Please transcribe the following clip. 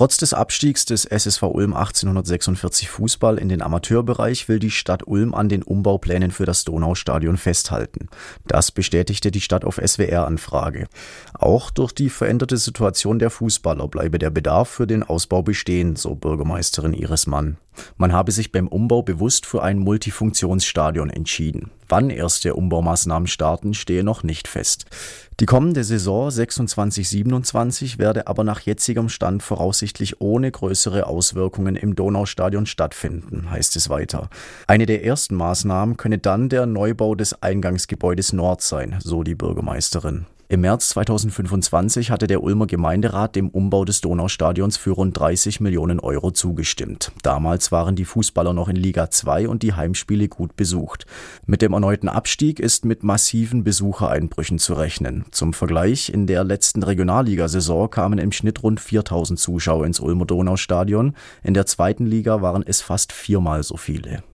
Trotz des Abstiegs des SSV Ulm 1846 Fußball in den Amateurbereich will die Stadt Ulm an den Umbauplänen für das Donaustadion festhalten. Das bestätigte die Stadt auf SWR-Anfrage. Auch durch die veränderte Situation der Fußballer bleibe der Bedarf für den Ausbau bestehen, so Bürgermeisterin Iris Mann. Man habe sich beim Umbau bewusst für ein Multifunktionsstadion entschieden. Wann erste Umbaumaßnahmen starten, stehe noch nicht fest. Die kommende Saison 26/27 werde aber nach jetzigem Stand voraussichtlich ohne größere Auswirkungen im Donaustadion stattfinden, heißt es weiter. Eine der ersten Maßnahmen könne dann der Neubau des Eingangsgebäudes Nord sein, so die Bürgermeisterin. Im März 2025 hatte der Ulmer Gemeinderat dem Umbau des Donaustadions für rund 30 Millionen Euro zugestimmt. Damals waren die Fußballer noch in Liga 2 und die Heimspiele gut besucht. Mit dem erneuten Abstieg ist mit massiven Besuchereinbrüchen zu rechnen. Zum Vergleich, in der letzten Regionalligasaison kamen im Schnitt rund 4.000 Zuschauer ins Ulmer Donaustadion. In der zweiten Liga waren es fast viermal so viele.